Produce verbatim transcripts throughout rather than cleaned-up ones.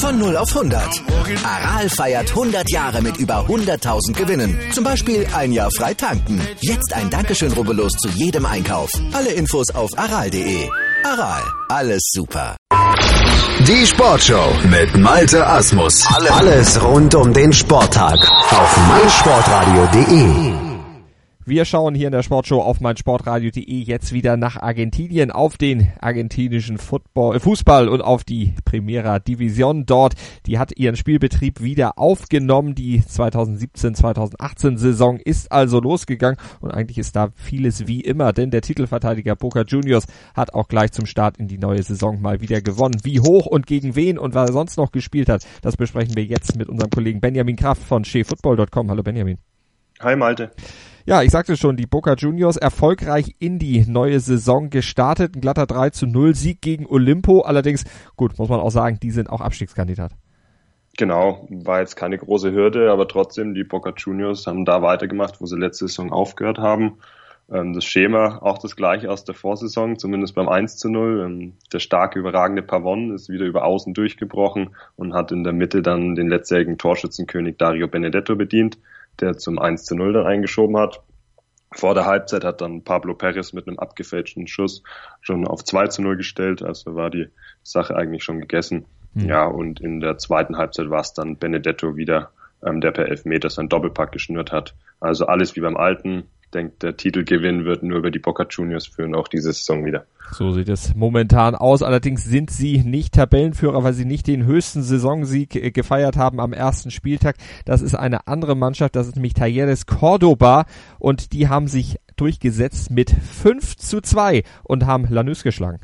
Von null auf hundert. Aral feiert hundert Jahre mit über hunderttausend Gewinnen. Zum Beispiel ein Jahr frei tanken. Jetzt ein Dankeschön, rubbellos zu jedem Einkauf. Alle Infos auf aral punkt de. Aral, alles super. Die Sportshow mit Malte Asmus. Alles rund um den Sporttag auf meinsportradio punkt de. Wir schauen hier in der Sportshow auf meinsportradio punkt de jetzt wieder nach Argentinien, auf den argentinischen Football, äh, Fußball und auf die Primera División dort. Die hat ihren Spielbetrieb wieder aufgenommen. Die zweitausendsiebzehn zweitausendachtzehn Saison ist also losgegangen und eigentlich ist da vieles wie immer, denn der Titelverteidiger Boca Juniors hat auch gleich zum Start in die neue Saison mal wieder gewonnen. Wie hoch und gegen wen und was er sonst noch gespielt hat, das besprechen wir jetzt mit unserem Kollegen Benjamin Kraft von chef football punkt com. Hallo Benjamin. Hi Malte. Ja, ich sagte schon, die Boca Juniors erfolgreich in die neue Saison gestartet. Ein glatter drei zu null Sieg gegen Olimpo. Allerdings, gut, muss man auch sagen, die sind auch Abstiegskandidat. Genau, war jetzt keine große Hürde, aber trotzdem, die Boca Juniors haben da weitergemacht, wo sie letzte Saison aufgehört haben. Das Schema auch das gleiche aus der Vorsaison, zumindest beim eins zu null. Der starke, überragende Pavon ist wieder über außen durchgebrochen und hat in der Mitte dann den letztjährigen Torschützenkönig Dario Benedetto bedient, der zum eins zu null dann eingeschoben hat. Vor der Halbzeit hat dann Pablo Perez mit einem abgefälschten Schuss schon auf zwei zu null gestellt, also war die Sache eigentlich schon gegessen. Mhm. Ja, und in der zweiten Halbzeit war es dann Benedetto wieder, ähm, der per Elfmeter seinen Doppelpack geschnürt hat. Also alles wie beim Alten. Ich denke, der Titelgewinn wird nur über die Boca Juniors führen, auch diese Saison wieder. So sieht es momentan aus. Allerdings sind sie nicht Tabellenführer, weil sie nicht den höchsten Saisonsieg gefeiert haben am ersten Spieltag. Das ist eine andere Mannschaft, das ist nämlich Talleres Córdoba und die haben sich durchgesetzt mit fünf zu zwei und haben Lanús geschlagen.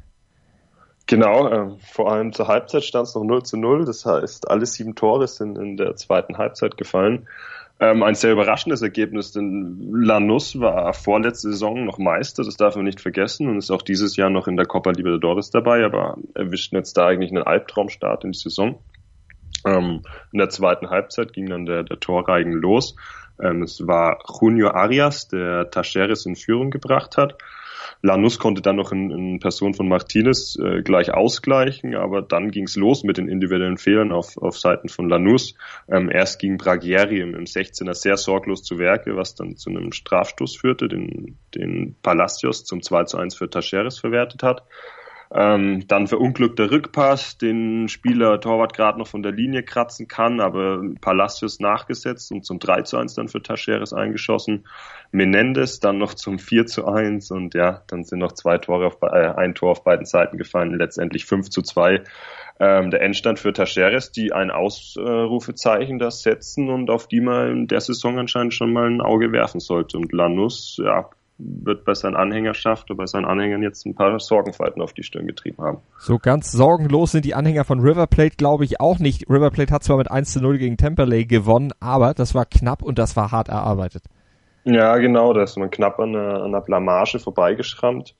Genau, äh, vor allem zur Halbzeit stand es noch null zu null, das heißt, alle sieben Tore sind in der zweiten Halbzeit gefallen. Ähm, ein sehr überraschendes Ergebnis, denn Lanús war vorletzte Saison noch Meister, das darf man nicht vergessen und ist auch dieses Jahr noch in der Copa Libertadores dabei, aber erwischten jetzt da eigentlich einen Albtraumstart in die Saison. Ähm, in der zweiten Halbzeit ging dann der, der Torreigen los. Ähm, es war Junior Arias, der Talleres in Führung gebracht hat. Lanús konnte dann noch in, in Person von Martinez äh, gleich ausgleichen, aber dann ging's los mit den individuellen Fehlern auf, auf Seiten von Lanús. Ähm, erst ging Bragieri im, im sechzehner sehr sorglos zu Werke, was dann zu einem Strafstoß führte, den, den Palacios zum zwei zu eins für Talleres verwertet hat. Ähm, dann verunglückter Rückpass, den Spieler Torwart gerade noch von der Linie kratzen kann, aber Palacios nachgesetzt und zum drei zu eins dann für Talleres eingeschossen. Menendez dann noch zum vier zu eins und ja, dann sind noch zwei Tore auf, äh, ein Tor auf beiden Seiten gefallen, letztendlich fünf zu zwei. Ähm, der Endstand für Talleres, die ein Ausrufezeichen das setzen und auf die man in der Saison anscheinend schon mal ein Auge werfen sollte. Und Lanús, ja, wird bei seinen Anhängerschaft oder bei seinen Anhängern jetzt ein paar Sorgenfalten auf die Stirn getrieben haben. So ganz sorgenlos sind die Anhänger von River Plate, glaube ich, auch nicht. River Plate hat zwar mit eins zu null gegen Temperley gewonnen, aber das war knapp und das war hart erarbeitet. Ja, genau, da ist man knapp an einer, an einer Blamage vorbeigeschrammt.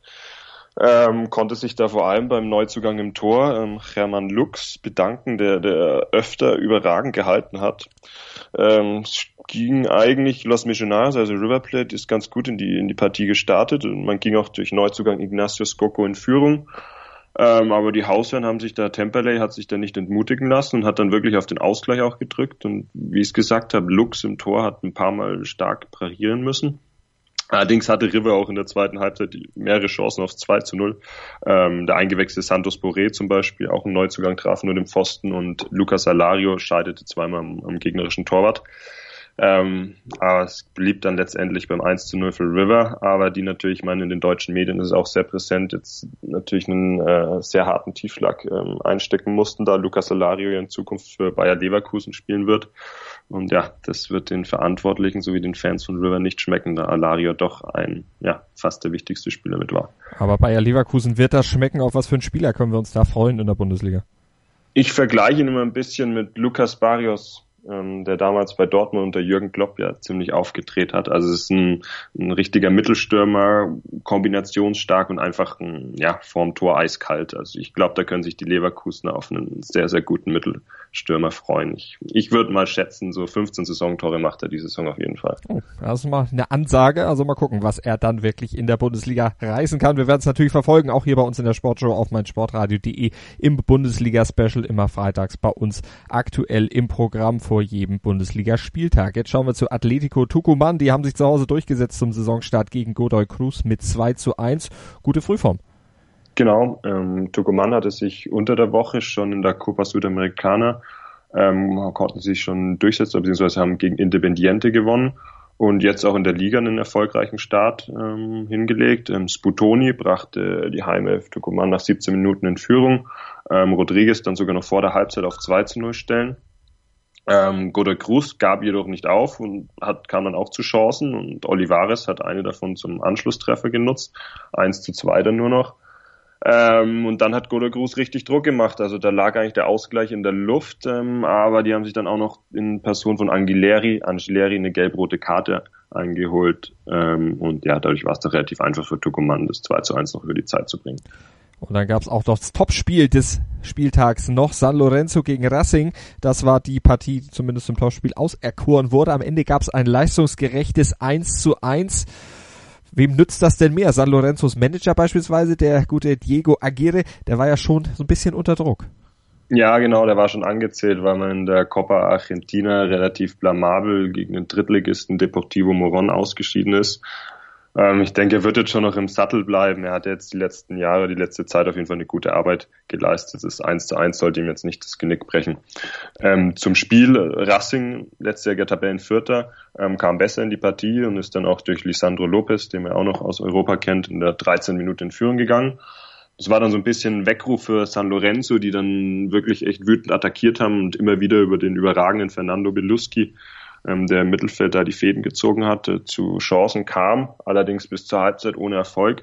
Ähm, konnte sich da vor allem beim Neuzugang im Tor ähm, German Lux bedanken, der, der öfter überragend gehalten hat. Ähm, es ging eigentlich Los Missionaries, also River Plate, ist ganz gut in die in die Partie gestartet und man ging auch durch Neuzugang Ignacio Scocco in Führung. Ähm, aber die Hausherren haben sich da, Temperley hat sich da nicht entmutigen lassen und hat dann wirklich auf den Ausgleich auch gedrückt. Und wie ich es gesagt habe, Lux im Tor hat ein paar Mal stark parieren müssen. Allerdings hatte River auch in der zweiten Halbzeit mehrere Chancen aufs zwei zu null. Ähm, der eingewechselte Santos Borré zum Beispiel, auch ein Neuzugang, traf nur den Pfosten und Lucas Alario scheiterte zweimal am, am gegnerischen Torwart. Ähm, aber es blieb dann letztendlich beim eins zu null für River, aber die natürlich, ich meine, in den deutschen Medien ist es auch sehr präsent, jetzt natürlich einen äh, sehr harten Tiefschlag ähm, einstecken mussten, da Lucas Alario ja in Zukunft für Bayer Leverkusen spielen wird. Und ja, das wird den Verantwortlichen sowie den Fans von River nicht schmecken, da Alario doch ein, ja, fast der wichtigste Spieler mit war. Aber Bayer Leverkusen wird das schmecken. Auf was für einen Spieler können wir uns da freuen in der Bundesliga? Ich vergleiche ihn immer ein bisschen mit Lucas Barrios, ähm, der damals bei Dortmund unter Jürgen Klopp ja ziemlich aufgedreht hat. Also es ist ein, ein richtiger Mittelstürmer, kombinationsstark und einfach ein, ja, vorm Tor eiskalt. Also ich glaube, da können sich die Leverkusener auf einen sehr, sehr guten Mittel, Stürmer freuen. Ich, ich würde mal schätzen, so fünfzehn Saisontore macht er diese Saison auf jeden Fall. Oh, das ist mal eine Ansage. Also mal gucken, was er dann wirklich in der Bundesliga reißen kann. Wir werden es natürlich verfolgen, auch hier bei uns in der Sportshow auf meinsportradio punkt de im Bundesliga-Special, immer freitags bei uns aktuell im Programm vor jedem Bundesligaspieltag. Jetzt schauen wir zu Atletico Tucumán. Die haben sich zu Hause durchgesetzt zum Saisonstart gegen Godoy Cruz mit zwei zu eins. Gute Frühform. Genau, ähm, Tucumán hatte sich unter der Woche schon in der Copa Sudamericana ähm, konnten sich schon durchsetzen, beziehungsweise haben gegen Independiente gewonnen und jetzt auch in der Liga einen erfolgreichen Start ähm, hingelegt. Ähm, Sputoni brachte die Heime Tucumán nach siebzehn Minuten in Führung. Ähm, Rodriguez dann sogar noch vor der Halbzeit auf zwei zu null stellen. Ähm, Godoy Cruz gab jedoch nicht auf und hat, kam dann auch zu Chancen und Olivares hat eine davon zum Anschlusstreffer genutzt. eins zu zwei dann nur noch. Ähm, und dann hat Godoy Cruz richtig Druck gemacht. Also da lag eigentlich der Ausgleich in der Luft, ähm, aber die haben sich dann auch noch in Person von Angileri, Angileri eine gelb-rote Karte eingeholt. Ähm, und ja, dadurch war es dann relativ einfach für Tucumán, das zwei zu eins noch über die Zeit zu bringen. Und dann gab es auch noch das Topspiel des Spieltags noch, San Lorenzo gegen Racing. Das war die Partie, die zumindest im Topspiel auserkoren wurde. Am Ende gab es ein leistungsgerechtes eins zu eins. Wem nützt das denn mehr? San Lorenzos Manager beispielsweise, der gute Diego Aguirre, der war ja schon so ein bisschen unter Druck. Ja, genau, der war schon angezählt, weil man in der Copa Argentina relativ blamabel gegen den Drittligisten Deportivo Morón ausgeschieden ist. Ähm, ich denke, er wird jetzt schon noch im Sattel bleiben. Er hat jetzt die letzten Jahre, die letzte Zeit auf jeden Fall eine gute Arbeit geleistet. Das eins zu eins sollte ihm jetzt nicht das Genick brechen. Ähm, zum Spiel, Racing, letztjähriger Tabellenvierter, ähm, kam besser in die Partie und ist dann auch durch Lisandro Lopez, den man auch noch aus Europa kennt, in der dreizehnten Minute in Führung gegangen. Das war dann so ein bisschen ein Weckruf für San Lorenzo, die dann wirklich echt wütend attackiert haben und immer wieder über den überragenden Fernando Beluschi, ähm, der im Mittelfeld da die Fäden gezogen hatte, zu Chancen kam, allerdings bis zur Halbzeit ohne Erfolg.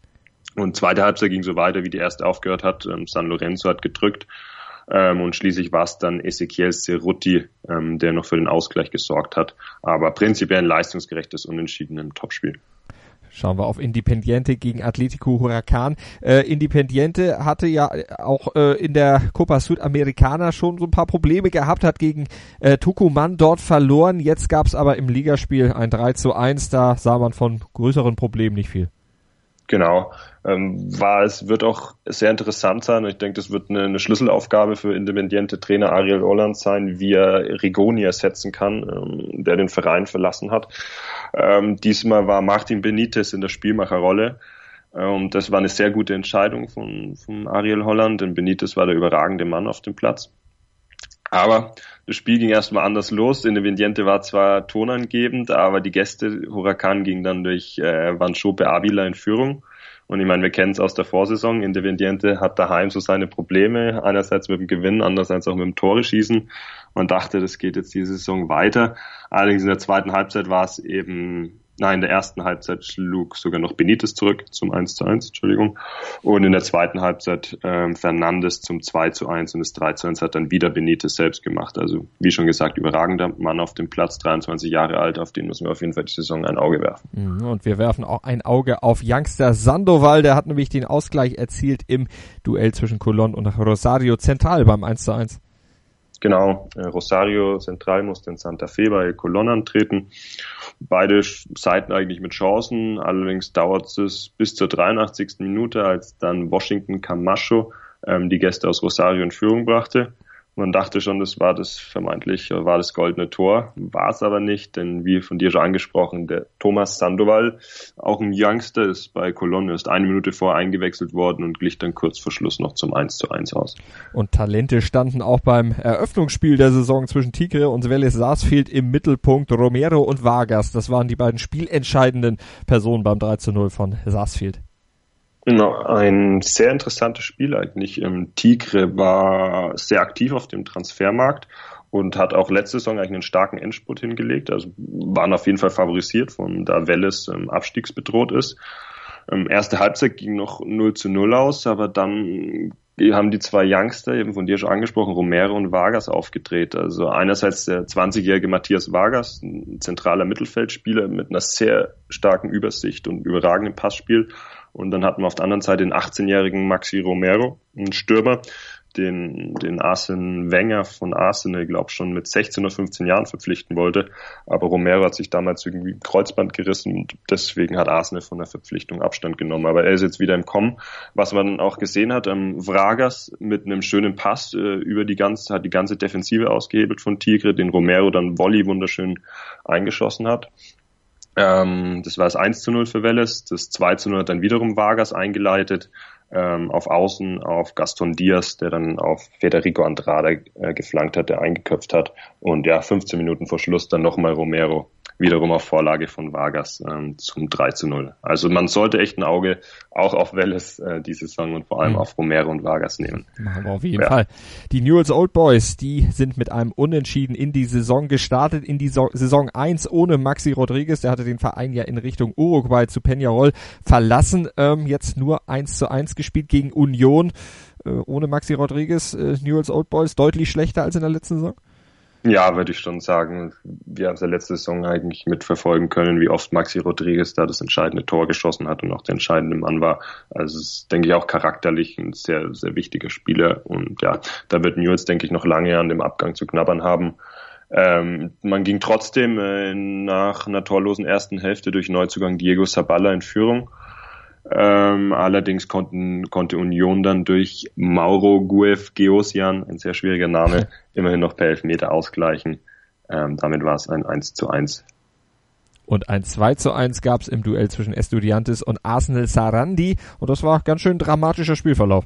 Und zweite Halbzeit ging so weiter, wie die erste aufgehört hat. Ähm, San Lorenzo hat gedrückt ähm, und schließlich war es dann Ezequiel Cerruti, ähm, der noch für den Ausgleich gesorgt hat. Aber prinzipiell ein leistungsgerechtes Unentschieden im Topspiel. Schauen wir auf Independiente gegen Atletico Huracán. Äh, Independiente hatte ja auch äh, in der Copa Sudamericana schon so ein paar Probleme gehabt, hat gegen äh, Tucumán dort verloren. Jetzt gab es aber im Ligaspiel ein drei zu eins. Da sah man von größeren Problemen nicht viel. Genau, ähm, war es wird auch sehr interessant sein. Ich denke, das wird eine, eine Schlüsselaufgabe für Independiente Trainer Ariel Holland sein, wie er Rigoni ersetzen kann, ähm, der den Verein verlassen hat. Ähm, diesmal war Martin Benitez in der Spielmacherrolle. Ähm, das war eine sehr gute Entscheidung von, von Ariel Holland, denn Benitez war der überragende Mann auf dem Platz. Aber das Spiel ging erstmal anders los. Independiente war zwar tonangebend, aber die Gäste Huracán ging dann durch äh, Vanchope Avila in Führung. Und ich meine, wir kennen es aus der Vorsaison. Independiente hat daheim so seine Probleme. Einerseits mit dem Gewinn, andererseits auch mit dem Tore schießen. Man dachte, das geht jetzt diese Saison weiter. Allerdings in der zweiten Halbzeit war es eben, nein, in der ersten Halbzeit schlug sogar noch Benitez zurück zum eins zu eins, Entschuldigung. Und in der zweiten Halbzeit ähm, Fernandes zum zwei zu eins und das drei zu eins hat dann wieder Benitez selbst gemacht. Also wie schon gesagt, überragender Mann auf dem Platz, dreiundzwanzig Jahre alt, auf den müssen wir auf jeden Fall die Saison ein Auge werfen. Und wir werfen auch ein Auge auf Youngster Sandoval, der hat nämlich den Ausgleich erzielt im Duell zwischen Colón und Rosario Central beim eins zu eins. Genau, Rosario Central musste in Santa Fe bei Colón antreten. Beide Seiten eigentlich mit Chancen, allerdings dauert es bis zur dreiundachtzigsten Minute, als dann Washington Camacho ähm, die Gäste aus Rosario in Führung brachte. Man dachte schon, das war das vermeintlich, war das goldene Tor, war es aber nicht, denn wie von dir schon angesprochen, der Thomas Sandoval, auch ein Youngster, ist bei Colón erst eine Minute vorher eingewechselt worden und glich dann kurz vor Schluss noch zum eins zu eins aus. Und Talente standen auch beim Eröffnungsspiel der Saison zwischen Tigre und Vélez Sarsfield im Mittelpunkt. Romero und Vargas, das waren die beiden spielentscheidenden Personen beim drei zu null von Sarsfield. Genau, ein sehr interessantes Spiel eigentlich. Tigre war sehr aktiv auf dem Transfermarkt und hat auch letzte Saison eigentlich einen starken Endspurt hingelegt. Also waren auf jeden Fall favorisiert, von da Vélez ähm, abstiegsbedroht ist. Ähm, erste Halbzeit ging noch null zu null aus, aber dann haben die zwei Youngster, eben von dir schon angesprochen, Romero und Vargas, aufgedreht. Also einerseits der zwanzigjährige Matthias Vargas, ein zentraler Mittelfeldspieler mit einer sehr starken Übersicht und überragendem Passspiel. Und dann hatten wir auf der anderen Seite den achtzehnjährigen Maxi Romero, ein Stürmer, den, den Arsene Wenger von Arsenal, glaube ich, schon mit sechzehn oder fünfzehn Jahren verpflichten wollte. Aber Romero hat sich damals irgendwie ein Kreuzband gerissen und deswegen hat Arsenal von der Verpflichtung Abstand genommen. Aber er ist jetzt wieder im Kommen. Was man auch gesehen hat, ähm, Vragas mit einem schönen Pass äh, über die ganze, hat die ganze Defensive ausgehebelt von Tigre, den Romero dann Volley wunderschön eingeschossen hat. Ähm, das war das eins zu null für Vélez. Das zwei zu null hat dann wiederum Vargas eingeleitet. Ähm, auf Außen auf Gaston Diaz, der dann auf Federico Andrade äh, geflankt hat, der eingeköpft hat. Und ja, fünfzehn Minuten vor Schluss dann nochmal Romero, wiederum auf Vorlage von Vargas ähm, zum drei zu null. Also man sollte echt ein Auge auch auf Vélez äh, diese Saison und vor allem mhm. auf Romero und Vargas nehmen. Machen wir auf jeden ja. Fall. Die Newell's Old Boys, die sind mit einem Unentschieden in die Saison gestartet, in die so- Saison eins ohne Maxi Rodriguez. Der hatte den Verein ja in Richtung Uruguay zu Peñarol verlassen. Ähm, jetzt nur eins zu eins gespielt gegen Union. Äh, ohne Maxi Rodriguez, äh, Newell's Old Boys deutlich schlechter als in der letzten Saison? Ja, würde ich schon sagen. Wir haben es ja letzte Saison eigentlich mitverfolgen können, wie oft Maxi Rodriguez da das entscheidende Tor geschossen hat und auch der entscheidende Mann war. Also es ist, denke ich, auch charakterlich ein sehr, sehr wichtiger Spieler. Und ja, da wird Newell's, denke ich, noch lange an dem Abgang zu knabbern haben. Ähm, man ging trotzdem äh, nach einer torlosen ersten Hälfte durch Neuzugang Diego Zabala in Führung. Ähm, allerdings konnten, konnte Union dann durch Mauro Guev-Geosian, ein sehr schwieriger Name, immerhin noch per Elfmeter ausgleichen. Ähm, damit war es ein eins zu eins. Und ein zwei zu eins gab es im Duell zwischen Estudiantes und Arsenal Sarandi. Und das war ganz schön dramatischer Spielverlauf.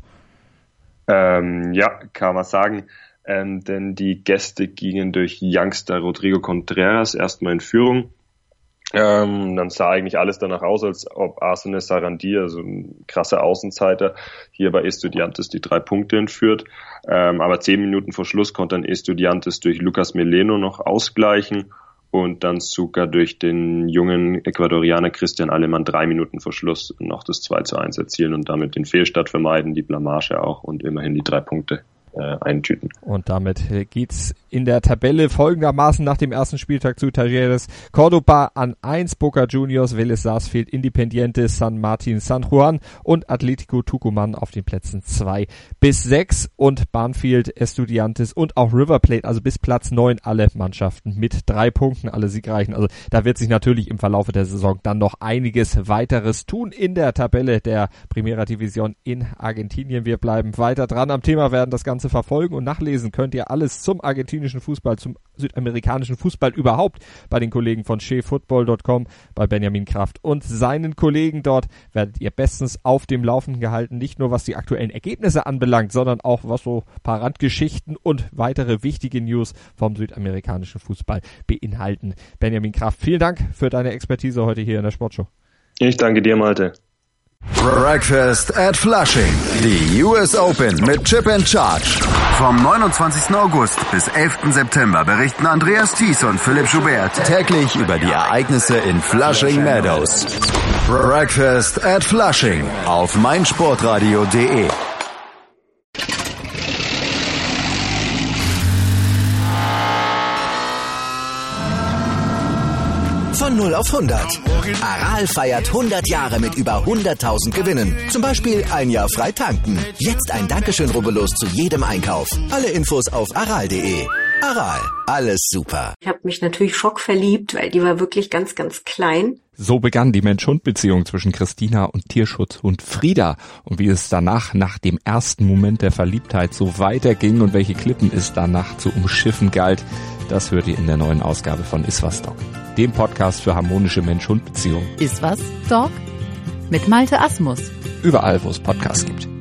Ähm, ja, kann man sagen. Ähm, denn die Gäste gingen durch Youngster Rodrigo Contreras erstmal in Führung. Ähm, dann sah eigentlich alles danach aus, als ob Arsenal Sarandi, also ein krasser Außenseiter, hier bei Estudiantes die drei Punkte entführt. Ähm, aber zehn Minuten vor Schluss konnte dann Estudiantes durch Lucas Meleno noch ausgleichen und dann sogar durch den jungen Ecuadorianer Christian Alemann drei Minuten vor Schluss noch das zwei zu eins erzielen und damit den Fehlstart vermeiden, die Blamage auch und immerhin die drei Punkte äh, eintüten. Und damit geht's in der Tabelle folgendermaßen nach dem ersten Spieltag zu Talleres. Cordoba an eins, Boca Juniors, Vélez Sarsfield, Independiente, San Martin, San Juan und Atletico Tucumán auf den Plätzen zwei bis sechs und Banfield, Estudiantes und auch River Plate, also bis Platz neun alle Mannschaften mit drei Punkten, alle siegreichen. Also da wird sich natürlich im Verlauf der Saison dann noch einiges weiteres tun in der Tabelle der Primera División in Argentinien. Wir bleiben weiter dran am Thema, werden das Ganze verfolgen und nachlesen könnt ihr alles zum argentinischen Fußball, zum südamerikanischen Fußball überhaupt bei den Kollegen von shea football dot com, bei Benjamin Kraft und seinen Kollegen dort werdet ihr bestens auf dem Laufenden gehalten, nicht nur was die aktuellen Ergebnisse anbelangt, sondern auch was so ein paar Randgeschichten und weitere wichtige News vom südamerikanischen Fußball beinhalten. Benjamin Kraft, vielen Dank für deine Expertise heute hier in der Sportshow. Ich danke dir, Malte. Breakfast at Flushing. Die U S Open mit Chip and Charge. Vom neunundzwanzigsten August bis elften September berichten Andreas Thies und Philipp Schubert täglich über die Ereignisse in Flushing Meadows. Breakfast at Flushing auf meinsportradio punkt de. Von null auf hundert. Aral feiert hundert Jahre mit über hunderttausend Gewinnen. Zum Beispiel ein Jahr frei tanken. Jetzt ein Dankeschön, rubbellos zu jedem Einkauf. Alle Infos auf aral punkt de. Aral, alles super. Ich habe mich natürlich schockverliebt, weil die war wirklich ganz, ganz klein. So begann die Mensch-Hund-Beziehung zwischen Christina und Tierschutzhund Frieda. Und wie es danach, nach dem ersten Moment der Verliebtheit, so weiterging und welche Klippen es danach zu umschiffen galt, das hört ihr in der neuen Ausgabe von Iswas Dog, dem Podcast für harmonische Mensch-Hund-Beziehungen. Iswas Dog? Mit Malte Asmus. Überall, wo es Podcasts gibt.